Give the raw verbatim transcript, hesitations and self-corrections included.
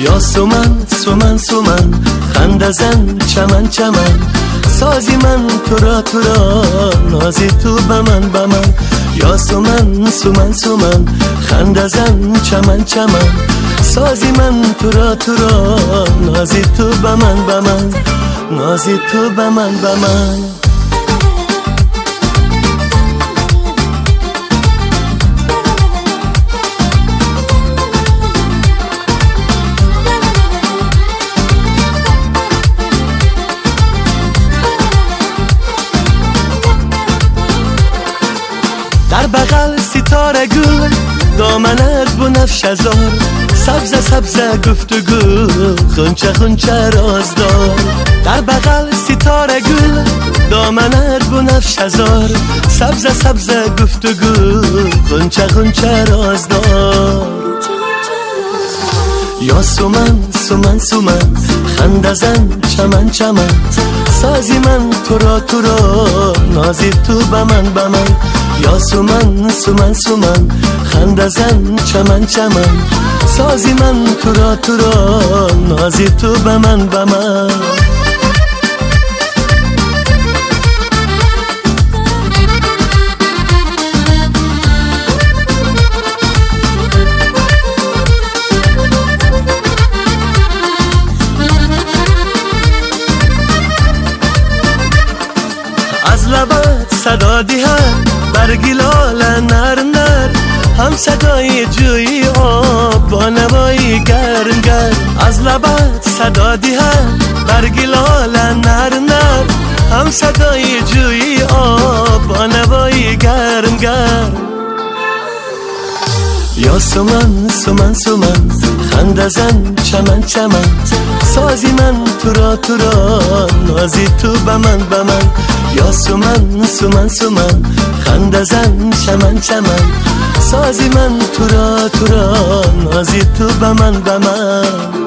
یا سومن سومن سومن خنده زن چمن چمن سازی من تو را تو را نازی تو به من به من یا سومن سومن سومن خنده زن چمن چمن سازی من تو را تو را نازی تو به من به من نازی تو به من به من در بغل ستاره گل دامنت بنفش ازار سبز سبز گفتگو خونچه خونچه رازدار در بغل ستاره گل دامنت بنفش ازار سبز سبز گفتگو خونچه خونچه رازدار یا سومن سومن سومن خنده زن چمن چمن سازی من تو را تو را نازی تو به من به من یا سومن سومن سومن خنده زن چمن چمن سازی من تو را تو را نازی تو به من به من از لبت صدا دیهد برگی لاله نر نر هم صدای جوی آب با نوایی گرم گرم از لبت صدا دیهد برگی لاله نر نر هم صدای جوی آب با نوایی گرم گرم یا سومن سومن سومن خنده زن چمن چمن سازی من تو را تو را نازی تو به من به من یا سومن سومن سومن خنده زن چمن چمن سازی من تو را تو را نازی تو به من به من